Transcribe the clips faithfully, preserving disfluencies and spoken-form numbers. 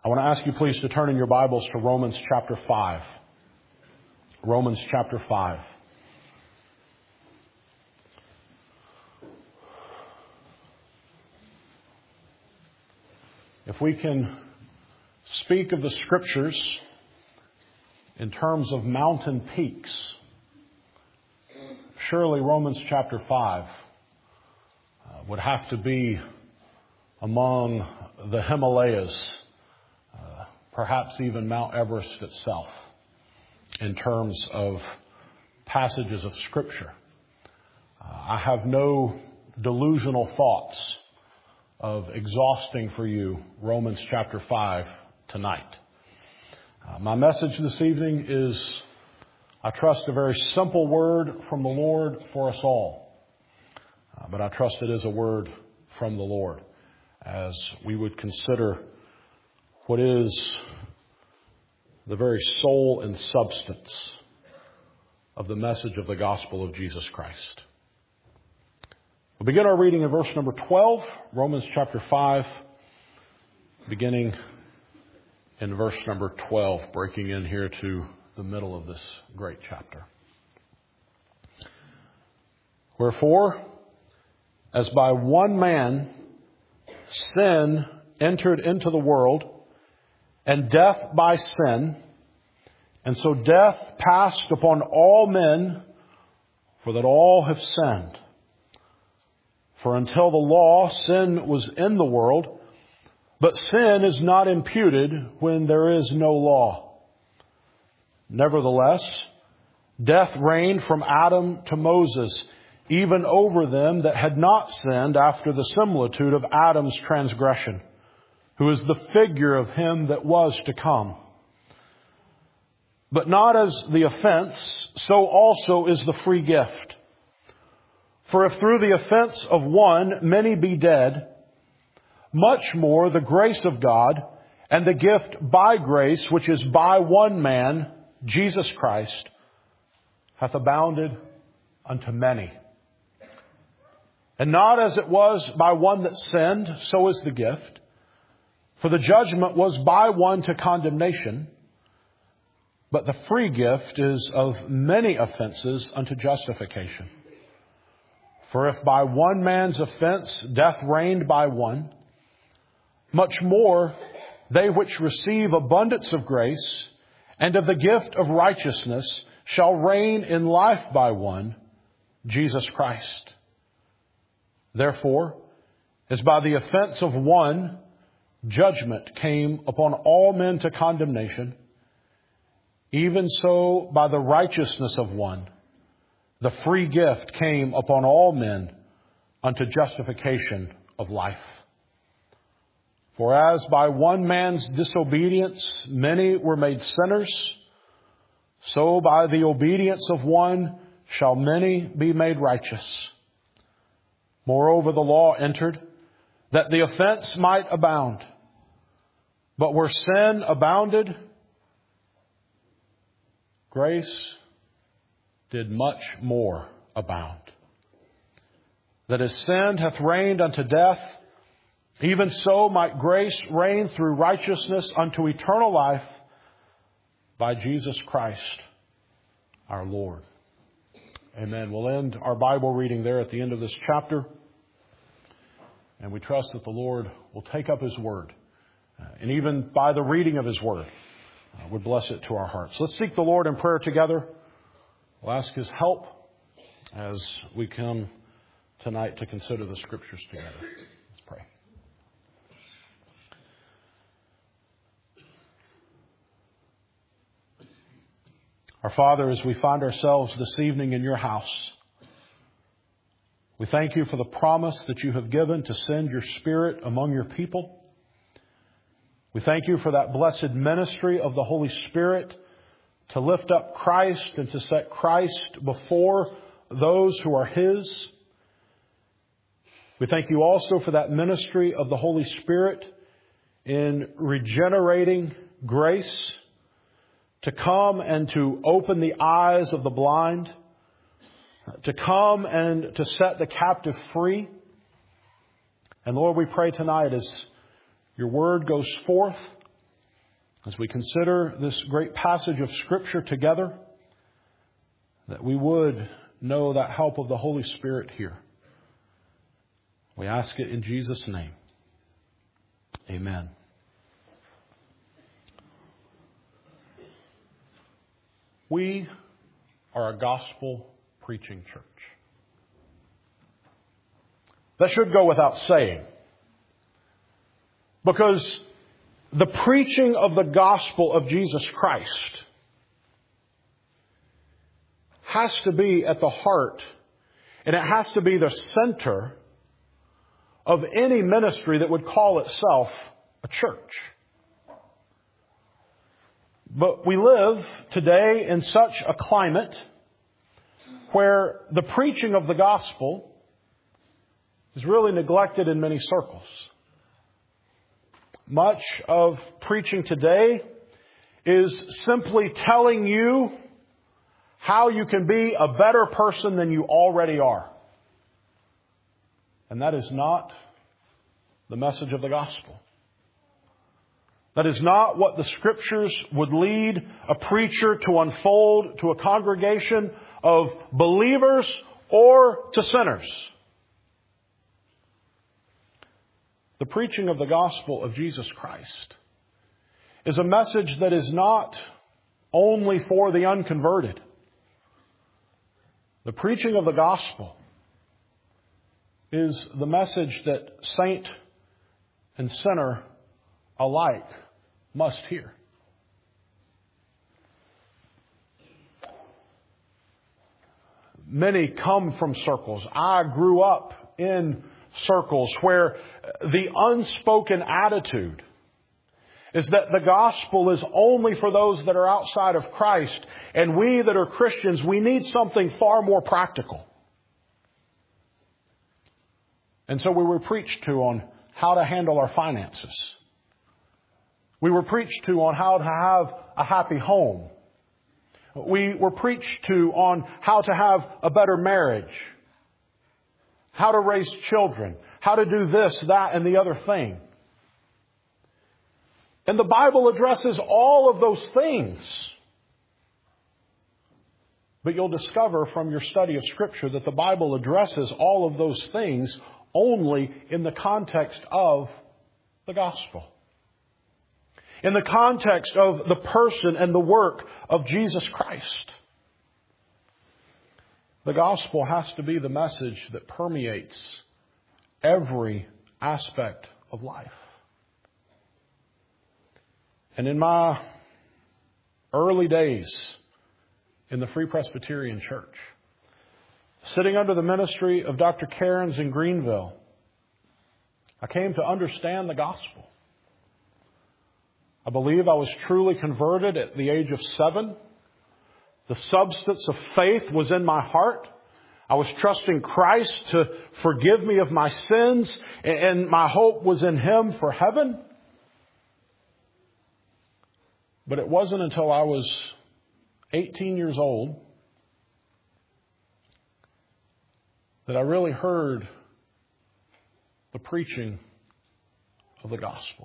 I want to ask you please to turn in your Bibles to Romans chapter five. Romans chapter five. If we can speak of the Scriptures in terms of mountain peaks, surely Romans chapter five uh, would have to be among the Himalayas, uh, perhaps even Mount Everest itself, in terms of passages of Scripture. Uh, I have no delusional thoughts of exhausting for you Romans chapter five tonight. Uh, my message this evening is, I trust, a very simple word from the Lord for us all. Uh, but I trust it is a word from the Lord as we would consider what is the very soul and substance of the message of the gospel of Jesus Christ. We'll begin our reading in verse number twelve, Romans chapter five, beginning in verse number twelve, breaking in here to the middle of this great chapter. Wherefore, as by one man sin entered into the world, and death by sin, and so death passed upon all men, for that all have sinned. For until the law, sin was in the world, but sin is not imputed when there is no law. Nevertheless, death reigned from Adam to Moses, even over them that had not sinned after the similitude of Adam's transgression, who is the figure of him that was to come. But not as the offense, so also is the free gift. For if through the offense of one many be dead, much more the grace of God and the gift by grace, which is by one man, Jesus Christ, hath abounded unto many. And not as it was by one that sinned, so is the gift. For the judgment was by one to condemnation, but the free gift is of many offenses unto justification. For if by one man's offense death reigned by one, much more they which receive abundance of grace and of the gift of righteousness shall reign in life by one, Jesus Christ. Therefore, as by the offense of one judgment came upon all men to condemnation, even so by the righteousness of one the free gift came upon all men unto justification of life. For as by one man's disobedience many were made sinners, so by the obedience of one shall many be made righteous. Moreover, the law entered, that the offense might abound. But where sin abounded, grace did much more abound. That as sin hath reigned unto death, even so might grace reign through righteousness unto eternal life by Jesus Christ our Lord. Amen. We'll end our Bible reading there at the end of this chapter. And we trust that the Lord will take up His Word. Uh, and even by the reading of His Word, uh, would bless it to our hearts. Let's seek the Lord in prayer together. We'll ask His help as we come tonight to consider the Scriptures together. Let's pray. Our Father, as we find ourselves this evening in your house, we thank you for the promise that you have given to send your Spirit among your people. We thank you for that blessed ministry of the Holy Spirit to lift up Christ and to set Christ before those who are His. We thank you also for that ministry of the Holy Spirit in regenerating grace to come and to open the eyes of the blind, to come and to set the captive free. And Lord, we pray tonight as your word goes forth, as we consider this great passage of Scripture together, that we would know that help of the Holy Spirit here. We ask it in Jesus' name. Amen. We are a gospel preaching church. That should go without saying. Because the preaching of the gospel of Jesus Christ has to be at the heart, and it has to be the center of any ministry that would call itself a church. But we live today in such a climate where the preaching of the gospel is really neglected in many circles. Much of preaching today is simply telling you how you can be a better person than you already are. And that is not the message of the gospel. That is not what the Scriptures would lead a preacher to unfold to a congregation of believers or to sinners. The preaching of the gospel of Jesus Christ is a message that is not only for the unconverted. The preaching of the gospel is the message that saint and sinner alike must hear. Many come from circles. I grew up in circles where the unspoken attitude is that the gospel is only for those that are outside of Christ, and we that are Christians, we need something far more practical. And so we were preached to on how to handle our finances. We were preached to on how to have a happy home. We were preached to on how to have a better marriage, how to raise children, how to do this, that, and the other thing. And the Bible addresses all of those things. But you'll discover from your study of Scripture that the Bible addresses all of those things only in the context of the gospel. In the context of the person and the work of Jesus Christ. The gospel has to be the message that permeates every aspect of life. And in my early days in the Free Presbyterian Church, sitting under the ministry of Doctor Cairns in Greenville, I came to understand the gospel. I believe I was truly converted at the age of seven. The substance of faith was in my heart. I was trusting Christ to forgive me of my sins, and my hope was in Him for heaven. But it wasn't until I was eighteen years old that I really heard the preaching of the gospel.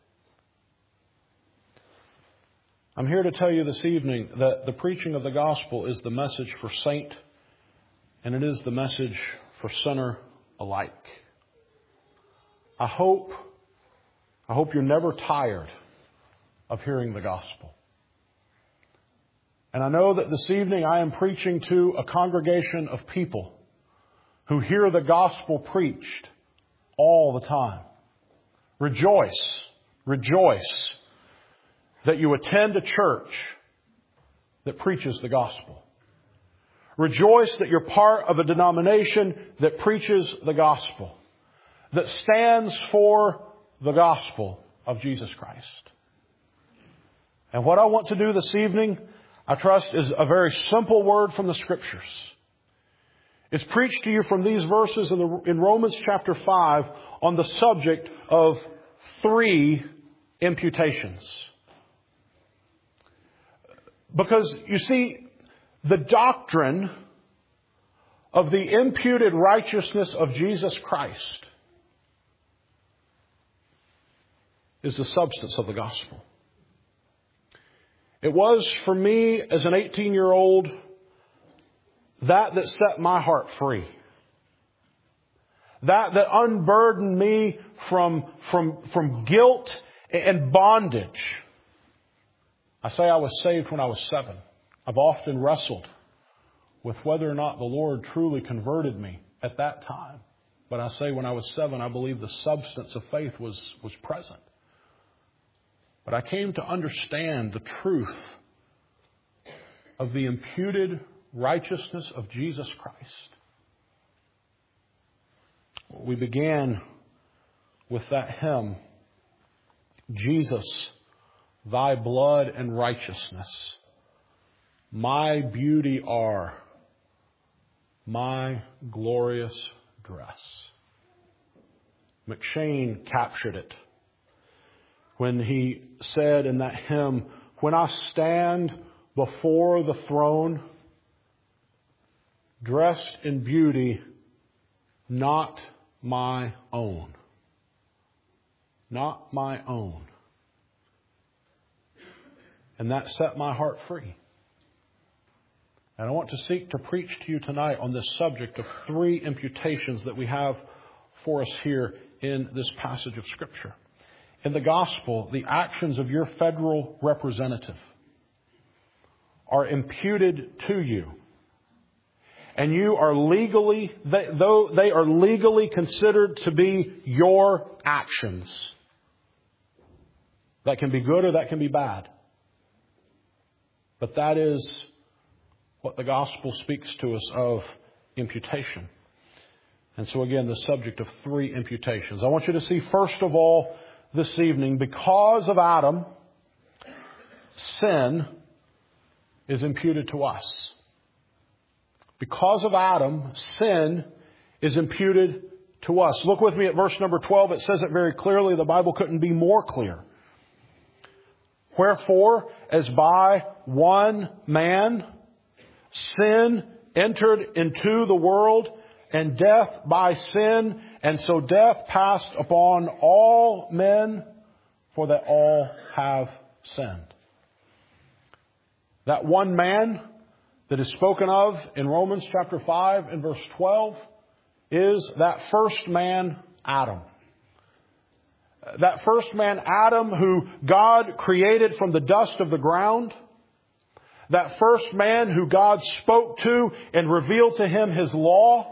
I'm here to tell you this evening that the preaching of the gospel is the message for saint, and it is the message for sinner alike. I hope, I hope you're never tired of hearing the gospel. And I know that this evening I am preaching to a congregation of people who hear the gospel preached all the time. Rejoice, rejoice that you attend a church that preaches the gospel. Rejoice that you're part of a denomination that preaches the gospel, that stands for the gospel of Jesus Christ. And what I want to do this evening, I trust, is a very simple word from the Scriptures. It's preached to you from these verses in, the, in Romans chapter five on the subject of three imputations. Because, you see, the doctrine of the imputed righteousness of Jesus Christ is the substance of the gospel. It was for me as an eighteen-year-old that that set my heart free. That that unburdened me from, from, from guilt and bondage. I say I was saved when I was seven. I've often wrestled with whether or not the Lord truly converted me at that time. But I say when I was seven, I believe the substance of faith was, was present. But I came to understand the truth of the imputed righteousness of Jesus Christ. We began with that hymn, Jesus, thy blood and righteousness, my beauty are, my glorious dress. McShane captured it when he said in that hymn, when I stand before the throne, dressed in beauty, not my own. Not my own. And that set my heart free. And I want to seek to preach to you tonight on this subject of three imputations that we have for us here in this passage of Scripture. In the gospel, the actions of your federal representative are imputed to you. And you are legally, they, though they are legally considered to be your actions. That can be good or that can be bad. But that is what the gospel speaks to us of imputation. And so again, the subject of three imputations. I want you to see first of all this evening, because of Adam, sin is imputed to us. Because of Adam, sin is imputed to us. Look with me at verse number twelve. It says it very clearly. The Bible couldn't be more clear. Wherefore, as by one man sin entered into the world, and death by sin, and so death passed upon all men, for that all have sinned. That one man that is spoken of in Romans chapter five and verse twelve is that first man, Adam. That first man, Adam, who God created from the dust of the ground. That first man who God spoke to and revealed to him His law.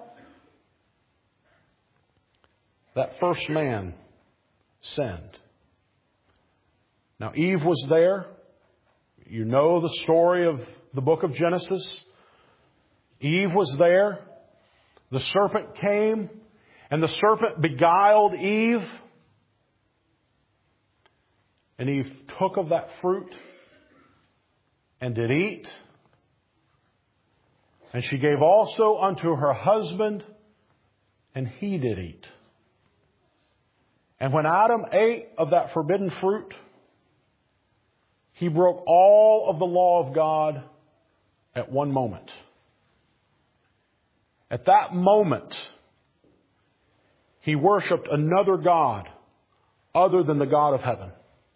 That first man sinned. Now Eve was there. You know the story of the book of Genesis. Eve was there. The serpent came and the serpent beguiled Eve. And Eve took of that fruit and did eat. And she gave also unto her husband, and he did eat. And when Adam ate of that forbidden fruit, he broke all of the law of God at one moment. At that moment, he worshiped another God other than the God of heaven.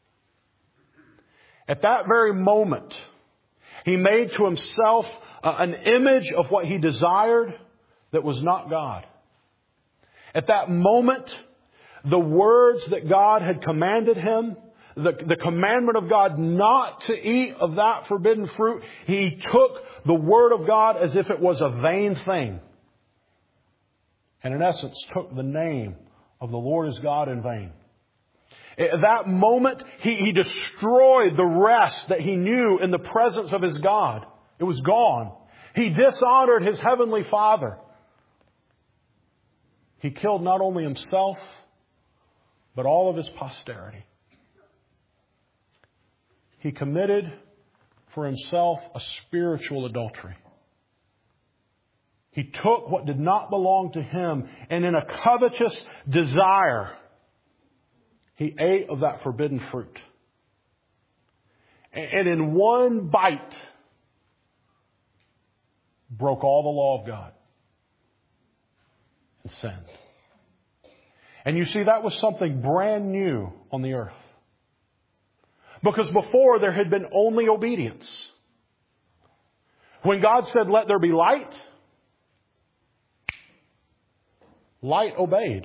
At that very moment, he made to himself an image of what he desired that was not God. At that moment, the words that God had commanded him, the, the commandment of God not to eat of that forbidden fruit, he took the word of God as if it was a vain thing. And in essence, took the name of the Lord his God in vain. At that moment, he, he destroyed the rest that he knew in the presence of his God. It was gone. He dishonored his heavenly Father. He killed not only himself, but all of his posterity. He committed for himself a spiritual adultery. He took what did not belong to him, and in a covetous desire, he ate of that forbidden fruit. And in one bite, broke all the law of God and sinned. And you see, that was something brand new on the earth. Because before there had been only obedience. When God said, let there be light, light obeyed.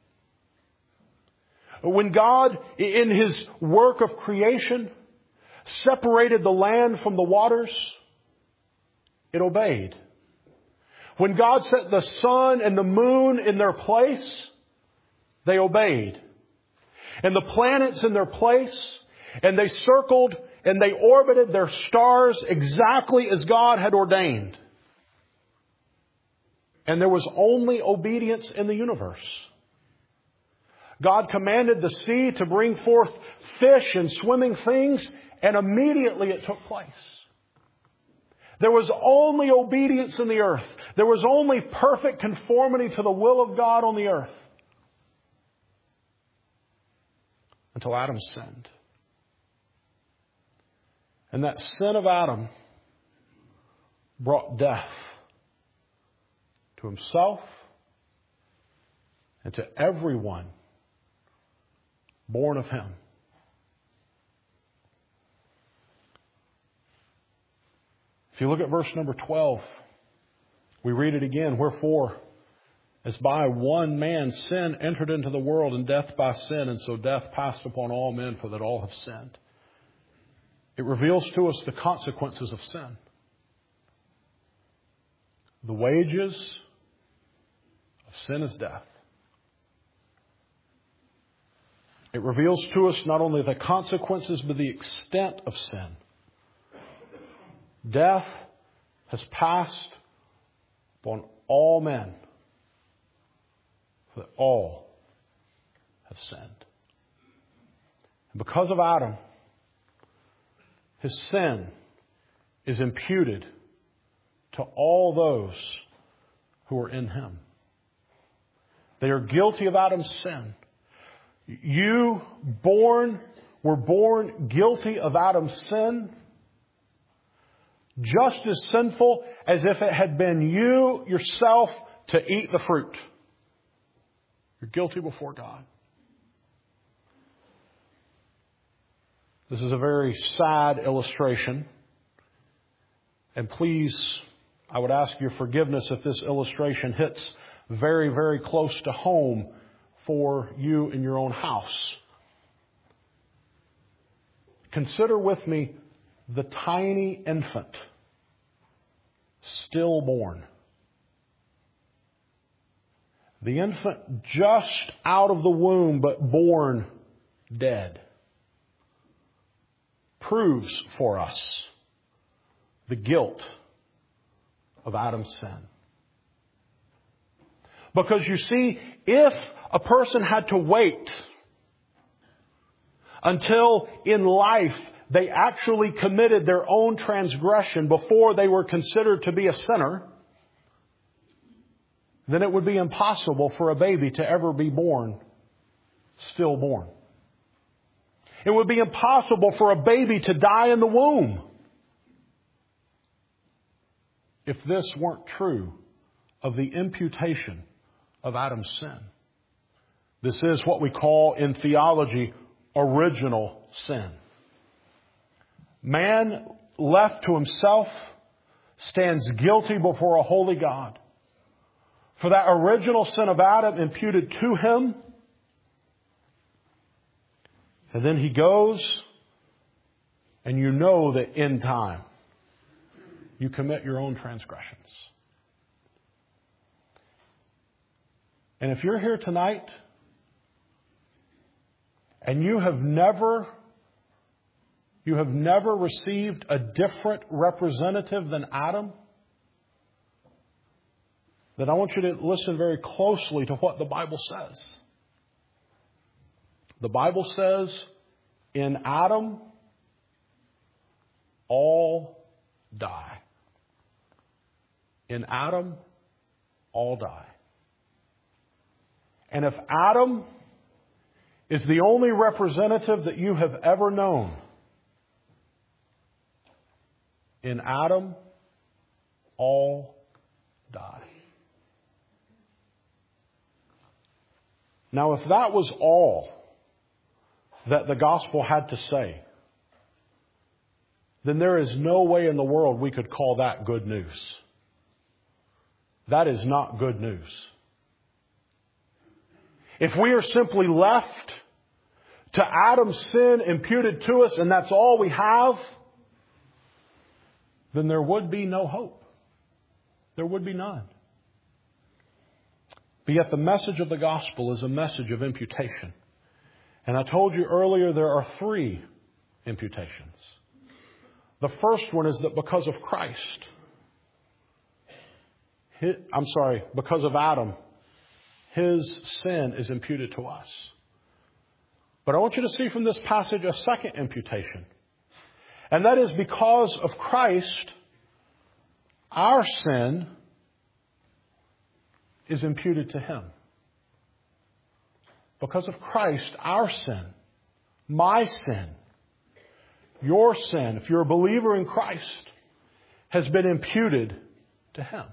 When God, in His work of creation, separated the land from the waters, it obeyed. When God set the sun and the moon in their place, they obeyed. And the planets in their place, and they circled and they orbited their stars exactly as God had ordained. And there was only obedience in the universe. God commanded the sea to bring forth fish and swimming things, and immediately it took place. There was only obedience in the earth. There was only perfect conformity to the will of God on the earth. Until Adam sinned. And that sin of Adam brought death to himself and to everyone born of him. If you look at verse number twelve, we read it again. Wherefore, as by one man sin entered into the world, and death by sin, and so death passed upon all men, for that all have sinned. It reveals to us the consequences of sin. The wages of sin is death. It reveals to us not only the consequences, but the extent of sin. Death has passed upon all men, for that all have sinned. And because of Adam, his sin is imputed to all those who are in him. They are guilty of Adam's sin. You born were born guilty of Adam's sin, just as sinful as if it had been you yourself to eat the fruit. You're guilty before God. This is a very sad illustration. And please, I would ask your forgiveness if this illustration hits very, very close to home for you in your own house. Consider with me the tiny infant, stillborn. The infant just out of the womb, but born dead, proves for us the guilt of Adam's sin. Because you see, if a person had to wait until in life they actually committed their own transgression before they were considered to be a sinner, then it would be impossible for a baby to ever be born stillborn. It would be impossible for a baby to die in the womb if this weren't true of the imputation of Adam's sin. This is what we call in theology original sin. Man left to himself stands guilty before a holy God. For that original sin of Adam imputed to him. And then he goes, and you know that in time you commit your own transgressions. And if you're here tonight and you have never, you have never received a different representative than Adam, then I want you to listen very closely to what the Bible says. The Bible says, in Adam, all die. In Adam, all die. And if Adam is the only representative that you have ever known, in Adam, all die. Now, if that was all that the gospel had to say, then there is no way in the world we could call that good news. That is not good news. If we are simply left to Adam's sin imputed to us and that's all we have, then there would be no hope. There would be none. But yet the message of the gospel is a message of imputation. And I told you earlier there are three imputations. The first one is that because of Christ, his, I'm sorry, because of Adam, his sin is imputed to us. But I want you to see from this passage a second imputation. And that is because of Christ, our sin is imputed to Him. Because of Christ, our sin, my sin, your sin, if you're a believer in Christ, has been imputed to Him.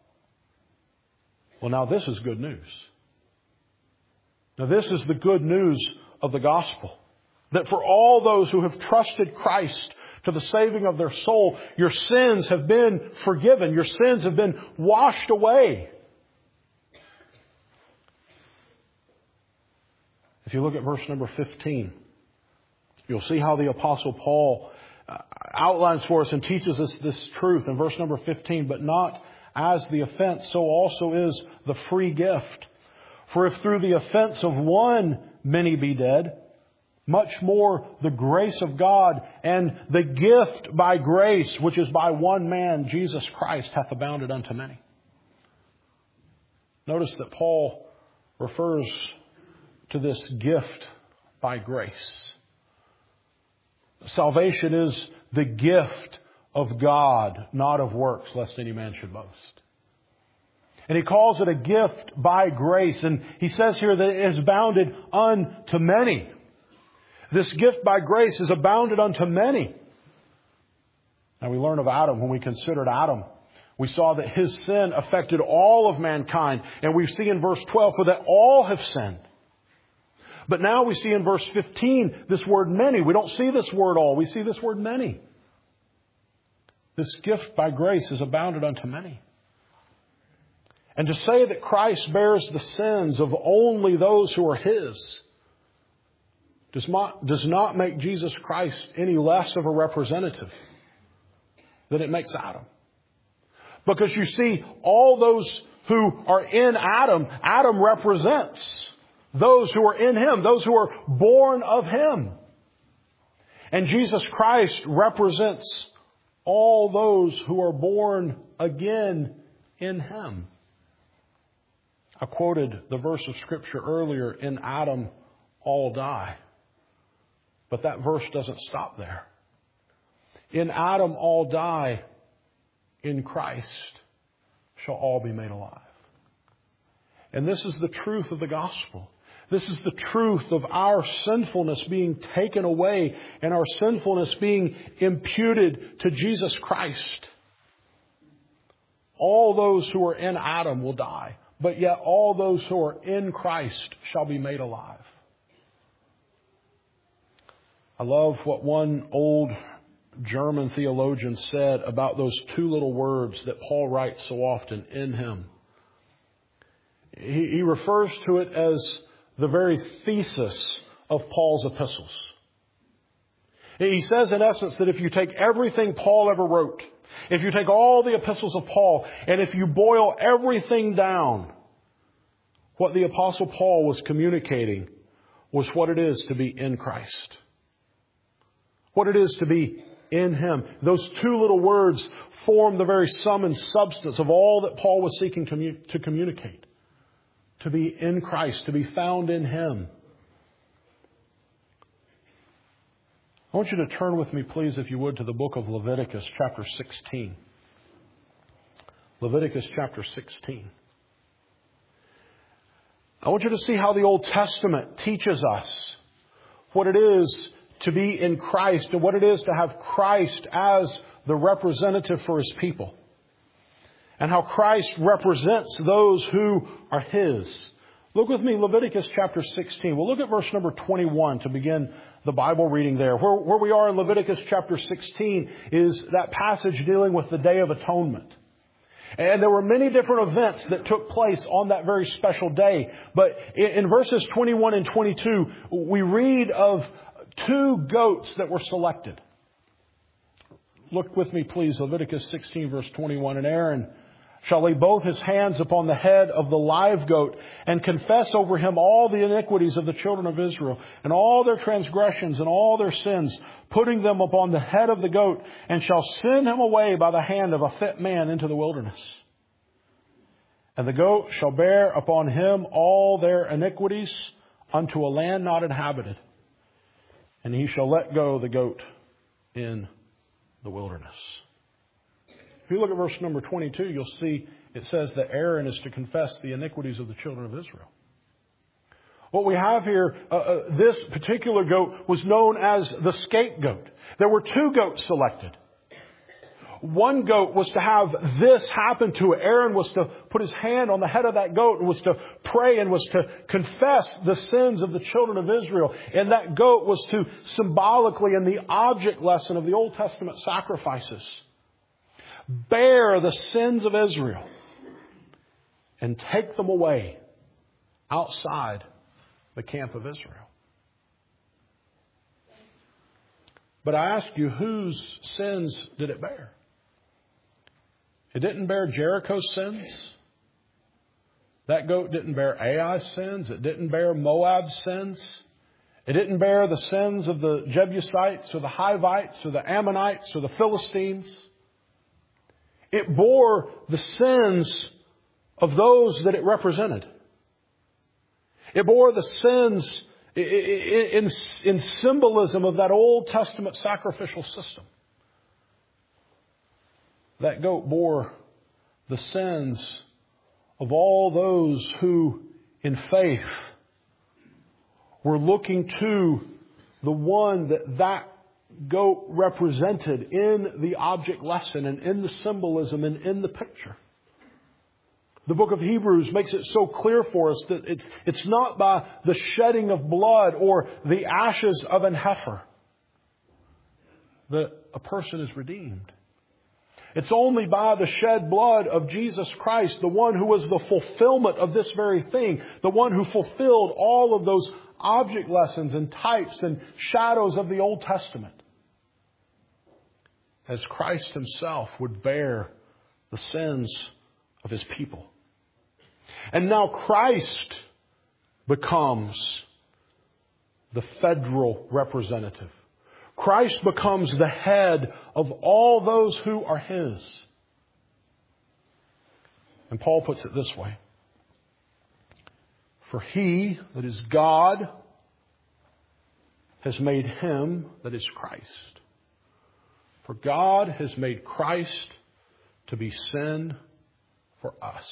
Well, now this is good news. Now this is the good news of the gospel. That for all those who have trusted Christ to the saving of their soul, your sins have been forgiven. Your sins have been washed away. If you look at verse number fifteen, you'll see how the Apostle Paul outlines for us and teaches us this truth in verse number fifteen. But not as the offense, so also is the free gift. For if through the offense of one many be dead, much more the grace of God and the gift by grace, which is by one man, Jesus Christ, hath abounded unto many. Notice that Paul refers to this gift by grace. Salvation is the gift of God, not of works, lest any man should boast. And he calls it a gift by grace. And he says here that it is abounded unto many. This gift by grace is abounded unto many. Now we learn of Adam when we considered Adam. We saw that his sin affected all of mankind. And we see in verse twelve, for that all have sinned. But now we see in verse fifteen this word many. We don't see this word all. We see this word many. This gift by grace is abounded unto many. And to say that Christ bears the sins of only those who are His does not, does not make Jesus Christ any less of a representative than it makes Adam. Because you see, all those who are in Adam, Adam represents those who are in Him, those who are born of Him. And Jesus Christ represents all those who are born again in Him. I quoted the verse of Scripture earlier, in Adam all die. But that verse doesn't stop there. In Adam all die, in Christ shall all be made alive. And this is the truth of the gospel. This is the truth of our sinfulness being taken away and our sinfulness being imputed to Jesus Christ. All those who are in Adam will die, but yet all those who are in Christ shall be made alive. I love what one old German theologian said about those two little words that Paul writes so often, in Him. He, he refers to it as the very thesis of Paul's epistles. He says in essence that if you take everything Paul ever wrote, if you take all the epistles of Paul, and if you boil everything down, what the Apostle Paul was communicating was what it is to be in Christ. What it is to be in Him. Those two little words form the very sum and substance of all that Paul was seeking to communicate. To be in Christ, to be found in Him. I want you to turn with me, please, if you would, to the book of Leviticus, chapter sixteen. Leviticus, chapter sixteen. I want you to see how the Old Testament teaches us what it is to be in Christ and what it is to have Christ as the representative for His people. And how Christ represents those who are His. Look with me, Leviticus chapter sixteen. We'll look at verse number twenty-one to begin the Bible reading there. Where, where we are in Leviticus chapter sixteen is that passage dealing with the Day of Atonement. And there were many different events that took place on that very special day. But in, in verses twenty-one and twenty-two, we read of two goats that were selected. Look with me, please, Leviticus sixteen, verse twenty-one. And Aaron shall lay both his hands upon the head of the live goat and confess over him all the iniquities of the children of Israel and all their transgressions and all their sins, putting them upon the head of the goat, and shall send him away by the hand of a fit man into the wilderness. And the goat shall bear upon him all their iniquities unto a land not inhabited. And he shall let go the goat in the wilderness. If you look at verse number twenty-two, you'll see it says that Aaron is to confess the iniquities of the children of Israel. What we have here, uh, uh, this particular goat was known as the scapegoat. There were two goats selected. One goat was to have this happen to it. Aaron was to put his hand on the head of that goat and was to pray and was to confess the sins of the children of Israel. And that goat was to symbolically, in the object lesson of the Old Testament sacrifices, bear the sins of Israel and take them away outside the camp of Israel. But I ask you, whose sins did it bear? It didn't bear Jericho's sins. That goat didn't bear Ai's sins. It didn't bear Moab's sins. It didn't bear the sins of the Jebusites or the Hivites or the Ammonites or the Philistines. It bore the sins of those that it represented. It bore the sins in, in, in symbolism of that Old Testament sacrificial system. That goat bore the sins of all those who, in faith, were looking to the one that that goat represented in the object lesson and in the symbolism and in the picture. The book of Hebrews makes it so clear for us that it's, it's not by the shedding of blood or the ashes of an heifer that a person is redeemed. It's only by the shed blood of Jesus Christ, the one who was the fulfillment of this very thing, the one who fulfilled all of those object lessons and types and shadows of the Old Testament, as Christ himself would bear the sins of his people. And now Christ becomes the federal representative. Christ becomes the head of all those who are his. And Paul puts it this way. For he, that is God, has made him, that is Christ. For God has made Christ to be sin for us.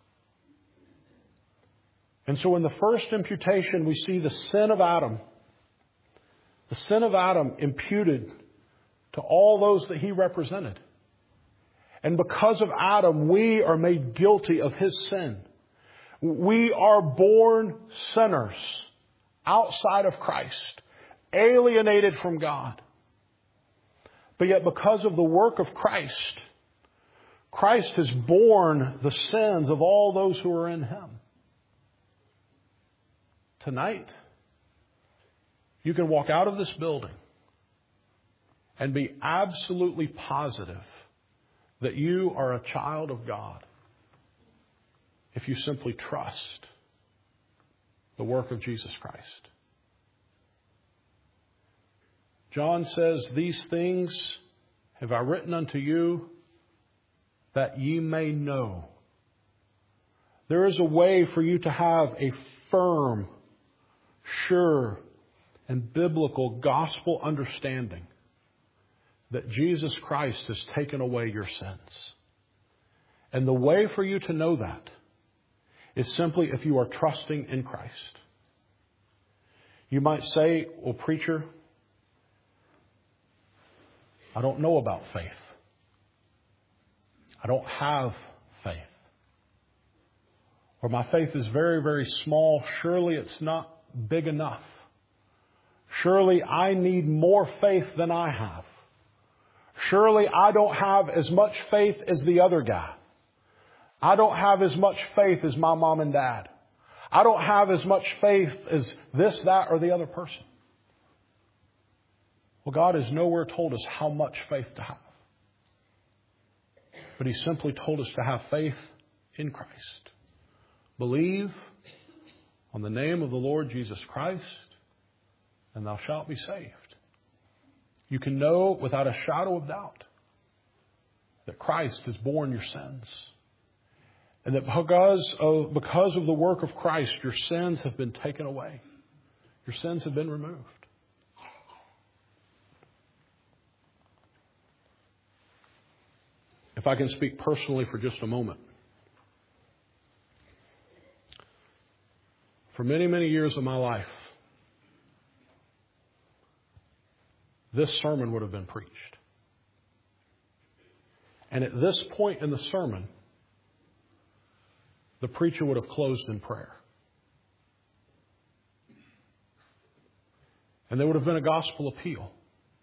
And so in the first imputation, we see the sin of Adam. The sin of Adam imputed to all those that he represented. And because of Adam, we are made guilty of his sin. We are born sinners outside of Christ, alienated from God. But yet because of the work of Christ, Christ has borne the sins of all those who are in him. Tonight, you can walk out of this building and be absolutely positive that you are a child of God if you simply trust the work of Jesus Christ. John says, "These things have I written unto you that ye may know." There is a way for you to have a firm, sure, and biblical gospel understanding that Jesus Christ has taken away your sins. And the way for you to know that is simply if you are trusting in Christ. You might say, "Well, preacher, I don't know about faith. I don't have faith." Or my faith is very, very small. Surely it's not big enough. Surely I need more faith than I have. Surely I don't have as much faith as the other guy. I don't have as much faith as my mom and dad. I don't have as much faith as this, that, or the other person. Well, God has nowhere told us how much faith to have. But He simply told us to have faith in Christ. Believe on the name of the Lord Jesus Christ, and thou shalt be saved. You can know without a shadow of doubt that Christ has borne your sins. And that because of, because of the work of Christ, your sins have been taken away. Your sins have been removed. If I can speak personally for just a moment. For many, many years of my life, this sermon would have been preached. And at this point in the sermon, the preacher would have closed in prayer. And there would have been a gospel appeal.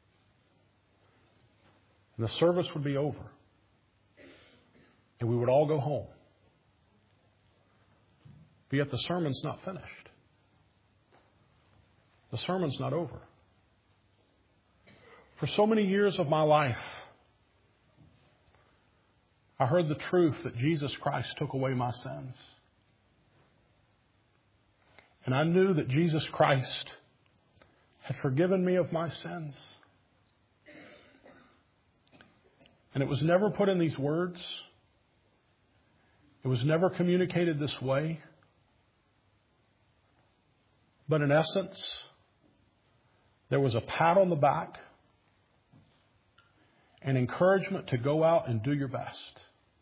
And the service would be over. And we would all go home. But yet the sermon's not finished. The sermon's not over. For so many years of my life, I heard the truth that Jesus Christ took away my sins. And I knew that Jesus Christ had forgiven me of my sins. And it was never put in these words. It was never communicated this way. But in essence, there was a pat on the back and encouragement to go out and do your best.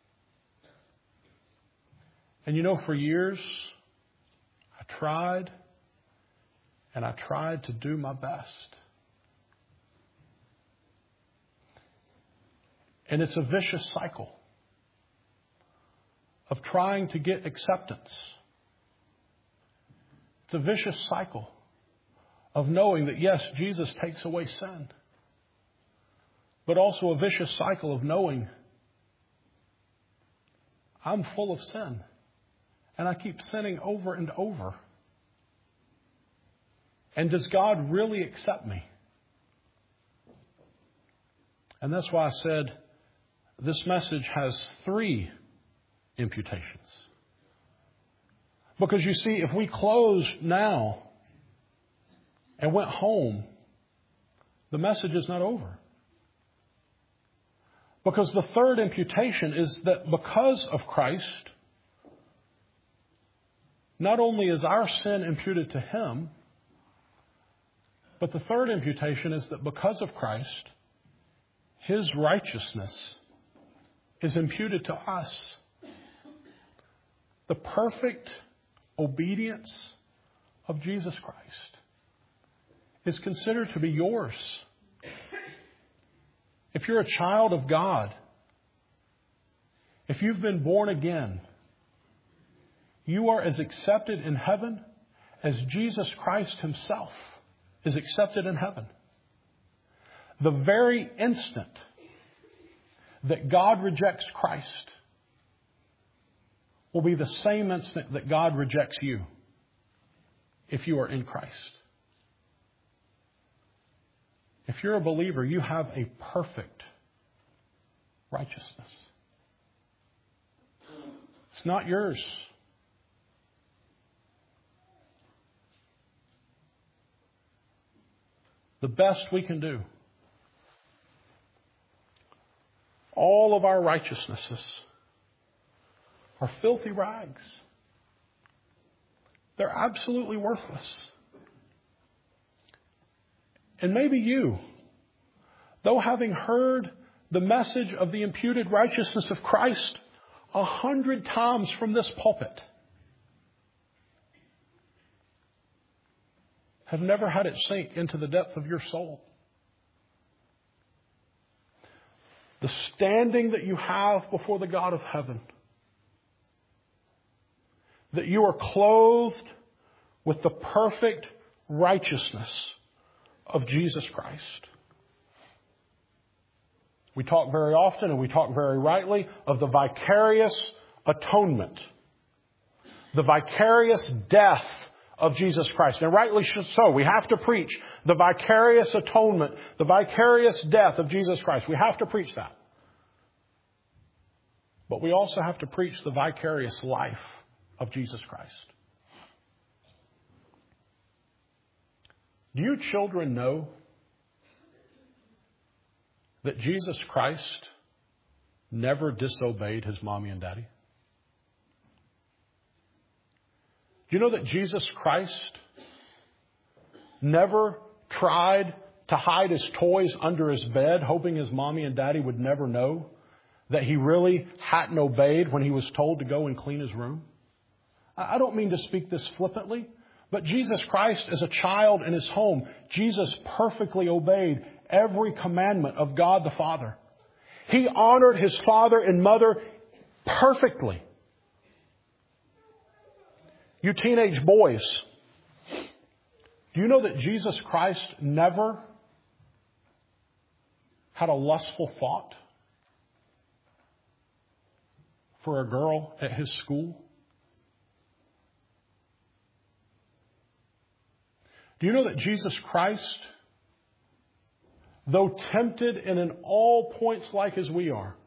And you know, for years, I tried and I tried to do my best. And it's a vicious cycle of trying to get acceptance. It's a vicious cycle of knowing that, yes, Jesus takes away sin. But also a vicious cycle of knowing I'm full of sin. And I keep sinning over and over. And does God really accept me? And that's why I said this message has three imputations. Because you see, if we closed now and went home, the message is not over. Because the third imputation is that because of Christ, not only is our sin imputed to Him, but the third imputation is that because of Christ, His righteousness is imputed to us. The perfect obedience of Jesus Christ is considered to be yours. If you're a child of God, if you've been born again, you are as accepted in heaven as Jesus Christ Himself is accepted in heaven. The very instant that God rejects Christ will be the same instant that God rejects you if you are in Christ. If you're a believer, you have a perfect righteousness. It's not yours. The best we can do. All of our righteousnesses are filthy rags. They're absolutely worthless. And maybe you, though having heard the message of the imputed righteousness of Christ a hundred times from this pulpit, have never had it sink into the depth of your soul. The standing that you have before the God of heaven, that you are clothed with the perfect righteousness of Jesus Christ. We talk very often, and we talk very rightly, of the vicarious atonement. The vicarious death of Jesus Christ. And rightly so. We have to preach the vicarious atonement, the vicarious death of Jesus Christ. We have to preach that. But we also have to preach the vicarious life of Jesus Christ. Do you children know that Jesus Christ never disobeyed His mommy and daddy? Do you know that Jesus Christ never tried to hide His toys under His bed, hoping His mommy and daddy would never know that He really hadn't obeyed when He was told to go and clean His room? I don't mean to speak this flippantly, but Jesus Christ, as a child in His home, Jesus perfectly obeyed every commandment of God the Father. He honored His father and mother perfectly. You teenage boys, do you know that Jesus Christ never had a lustful thought for a girl at His school? Do you know that Jesus Christ, though tempted and in all points like as we are,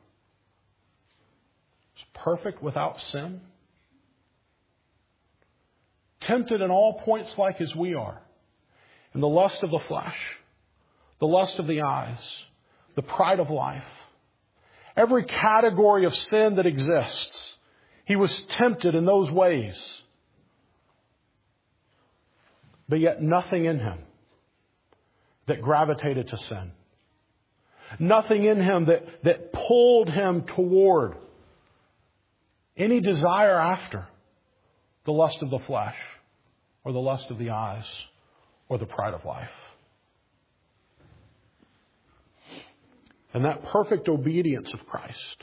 is perfect without sin? Tempted in all points like as we are, in the lust of the flesh, the lust of the eyes, the pride of life, every category of sin that exists, He was tempted in those ways. But yet nothing in Him that gravitated to sin. Nothing in Him that, that pulled Him toward any desire after the lust of the flesh, or the lust of the eyes, or the pride of life. And that perfect obedience of Christ,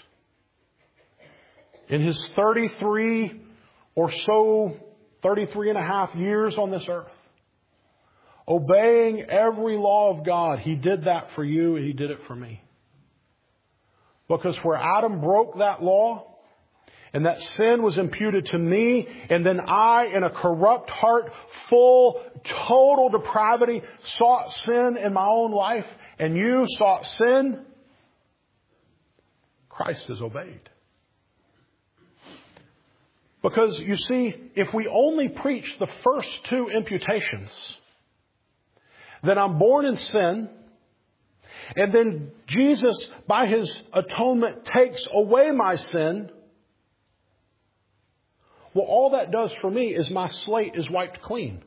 in His thirty-three or so, thirty-three and a half years on this earth, obeying every law of God, He did that for you and He did it for me. Because where Adam broke that law, and that sin was imputed to me, and then I, in a corrupt heart, full, total depravity, sought sin in my own life, and you sought sin, Christ is obeyed. Because, you see, if we only preach the first two imputations, then I'm born in sin, and then Jesus, by His atonement, takes away my sin. Well, all that does for me is my slate is wiped clean.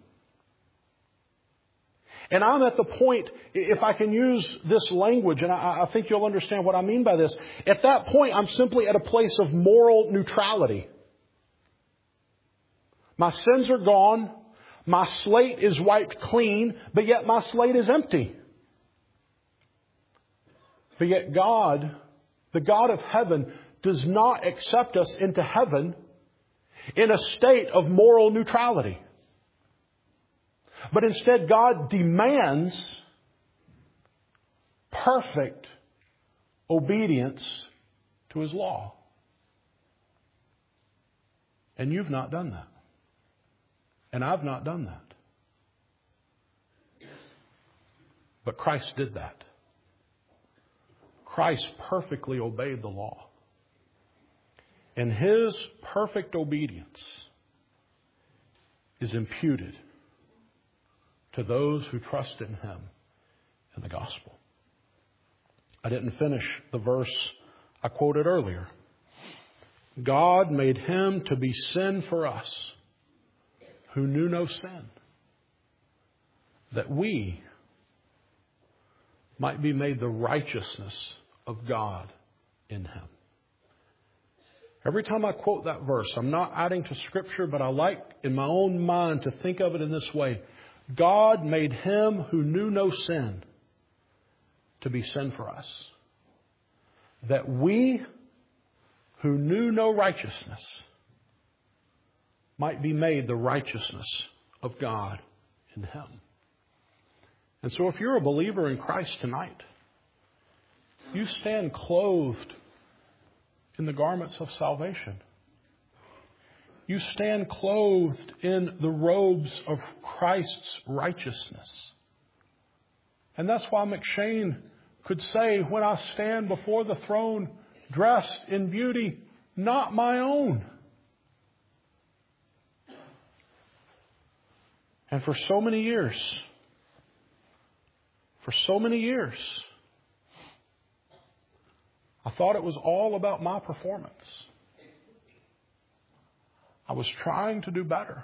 And I'm at the point, if I can use this language, and I, I think you'll understand what I mean by this. At that point, I'm simply at a place of moral neutrality. My sins are gone. My slate is wiped clean, but yet my slate is empty. But yet God, the God of heaven, does not accept us into heaven in a state of moral neutrality. But instead, God demands perfect obedience to His law. And you've not done that. And I've not done that. But Christ did that. Christ perfectly obeyed the law. And His perfect obedience is imputed to those who trust in Him in the gospel. I didn't finish the verse I quoted earlier. God made Him to be sin for us, who knew no sin, that we might be made the righteousness of God in Him. Every time I quote that verse, I'm not adding to Scripture, but I like in my own mind to think of it in this way. God made Him who knew no sin to be sin for us, that we who knew no righteousness might be made the righteousness of God in Him. And so if you're a believer in Christ tonight, you stand clothed in the garments of salvation. You stand clothed in the robes of Christ's righteousness. And that's why McShane could say, when I stand before the throne dressed in beauty, not my own. And for so many years, for so many years, I thought it was all about my performance. I was trying to do better.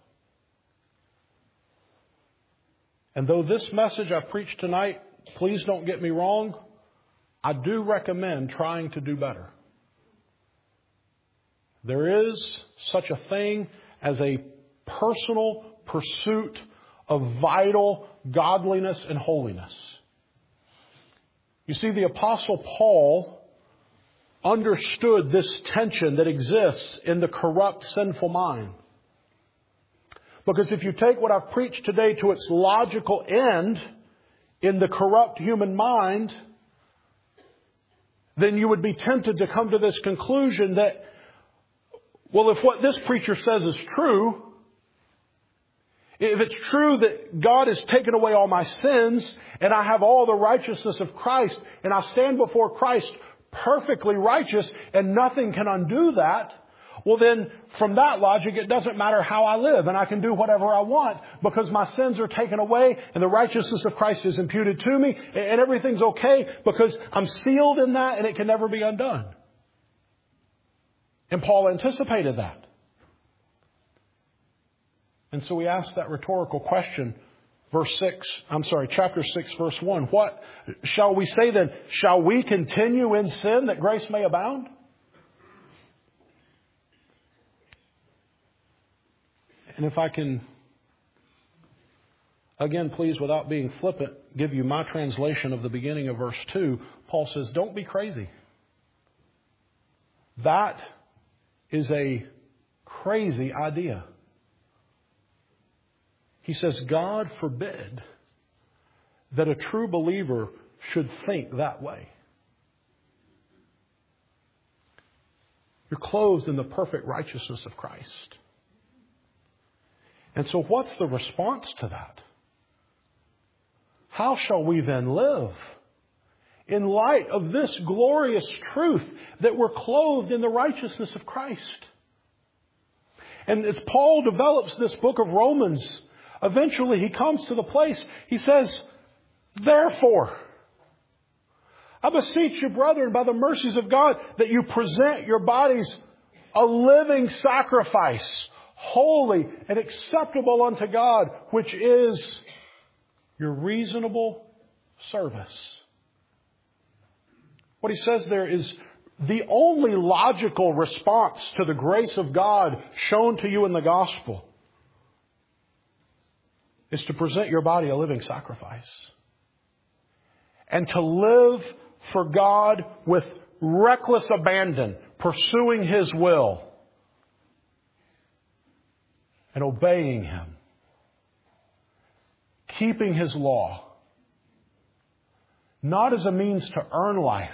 And though this message I preach tonight, please don't get me wrong, I do recommend trying to do better. There is such a thing as a personal pursuit of vital godliness and holiness. You see, the Apostle Paul understood this tension that exists in the corrupt, sinful mind. Because if you take what I've preached today to its logical end in the corrupt human mind, then you would be tempted to come to this conclusion that, well, if what this preacher says is true, if it's true that God has taken away all my sins and I have all the righteousness of Christ and I stand before Christ perfectly righteous and nothing can undo that, well then from that logic it doesn't matter how I live and I can do whatever I want because my sins are taken away and the righteousness of Christ is imputed to me and everything's okay because I'm sealed in that and it can never be undone. And Paul anticipated that. And so we asked that rhetorical question, verse six, I'm sorry, chapter six, verse one. What shall we say then? Shall we continue in sin that grace may abound? And if I can, again, please, without being flippant, give you my translation of the beginning of verse two, Paul says, don't be crazy. That is a crazy idea. He says, God forbid that a true believer should think that way. You're clothed in the perfect righteousness of Christ. And so what's the response to that? How shall we then live in light of this glorious truth that we're clothed in the righteousness of Christ? And as Paul develops this book of Romans, eventually he comes to the place, he says, therefore, I beseech you, brethren, by the mercies of God, that you present your bodies a living sacrifice, holy and acceptable unto God, which is your reasonable service. What he says there is the only logical response to the grace of God shown to you in the gospel is to present your body a living sacrifice. And to live for God with reckless abandon, pursuing His will and obeying Him, keeping His law, not as a means to earn life,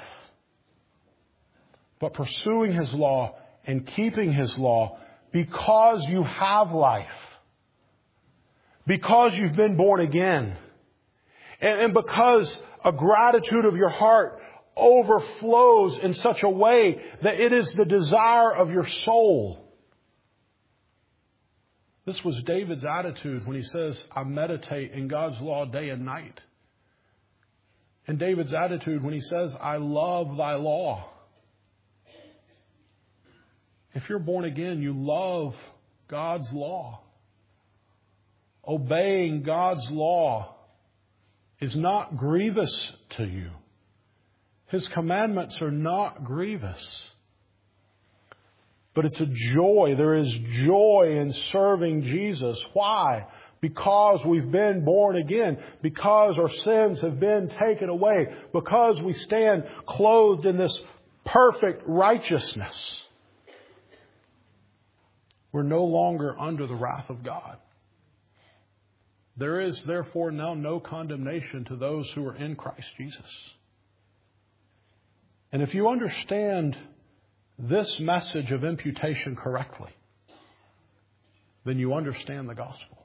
but pursuing His law and keeping His law because you have life. Because you've been born again. And, and because a gratitude of your heart overflows in such a way that it is the desire of your soul. This was David's attitude when he says, I meditate in God's law day and night. And David's attitude when he says, I love thy law. If you're born again, you love God's law. Obeying God's law is not grievous to you. His commandments are not grievous. But it's a joy. There is joy in serving Jesus. Why? Because we've been born again. Because our sins have been taken away. Because we stand clothed in this perfect righteousness. We're no longer under the wrath of God. There is therefore now no condemnation to those who are in Christ Jesus. And if you understand this message of imputation correctly, then you understand the gospel.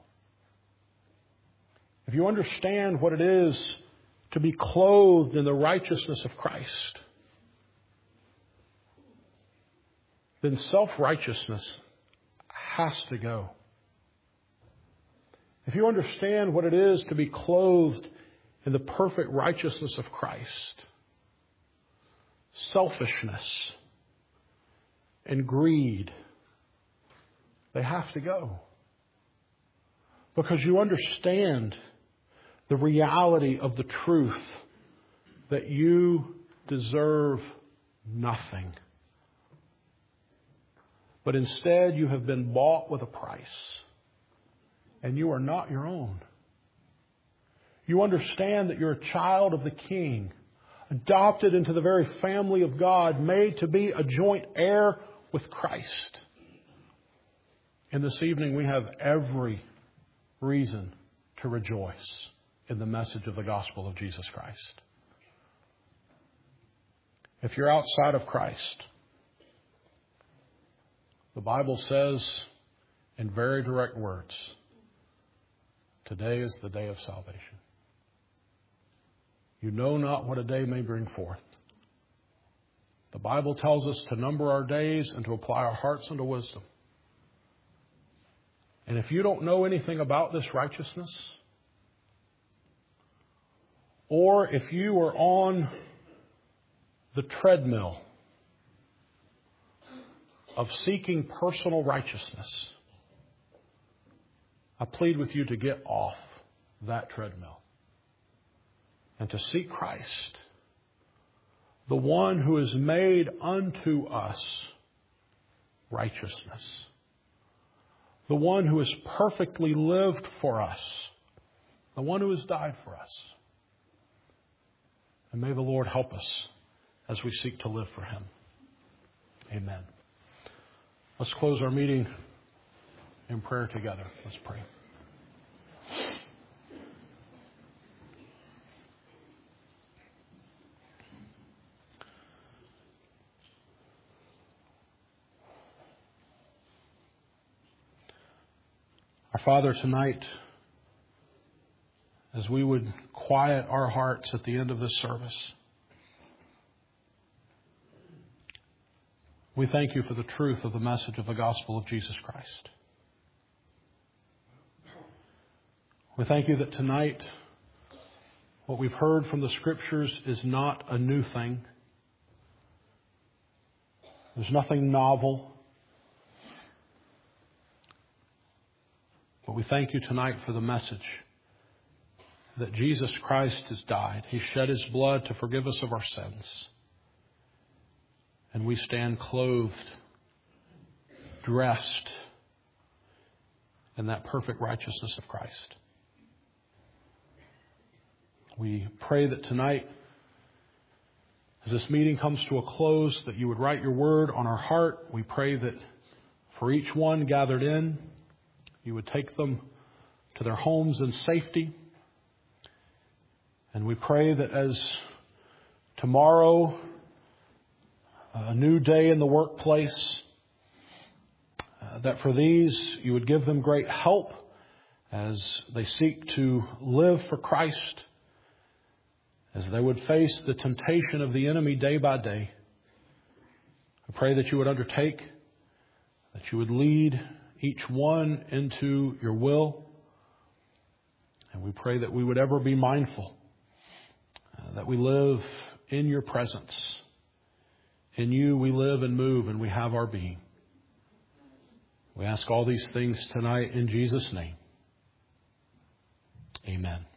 If you understand what it is to be clothed in the righteousness of Christ, then self-righteousness has to go. If you understand what it is to be clothed in the perfect righteousness of Christ, selfishness and greed, they have to go. Because you understand the reality of the truth that you deserve nothing. But instead you have been bought with a price. And you are not your own. You understand that you're a child of the King, adopted into the very family of God, made to be a joint heir with Christ. And this evening we have every reason to rejoice in the message of the gospel of Jesus Christ. If you're outside of Christ, the Bible says in very direct words, today is the day of salvation. You know not what a day may bring forth. The Bible tells us to number our days and to apply our hearts unto wisdom. And if you don't know anything about this righteousness, or if you are on the treadmill of seeking personal righteousness, I plead with you to get off that treadmill and to seek Christ, the one who is made unto us righteousness, the one who has perfectly lived for us, the one who has died for us. And may the Lord help us as we seek to live for Him. Amen. Let's close our meeting in prayer together. Let's pray. Our Father, tonight, as we would quiet our hearts at the end of this service, we thank you for the truth of the message of the gospel of Jesus Christ. We thank you that tonight what we've heard from the Scriptures is not a new thing. There's nothing novel. But we thank you tonight for the message that Jesus Christ has died. He shed His blood to forgive us of our sins. And we stand clothed, dressed in that perfect righteousness of Christ. We pray that tonight, as this meeting comes to a close, that you would write your word on our heart. We pray that for each one gathered in, you would take them to their homes in safety. And we pray that as tomorrow, a new day in the workplace, uh, that for these you would give them great help as they seek to live for Christ, as they would face the temptation of the enemy day by day. I pray that you would undertake, that you would lead each one into your will. And we pray that we would ever be mindful uh, that we live in your presence. In you we live and move and we have our being. We ask all these things tonight in Jesus' name. Amen.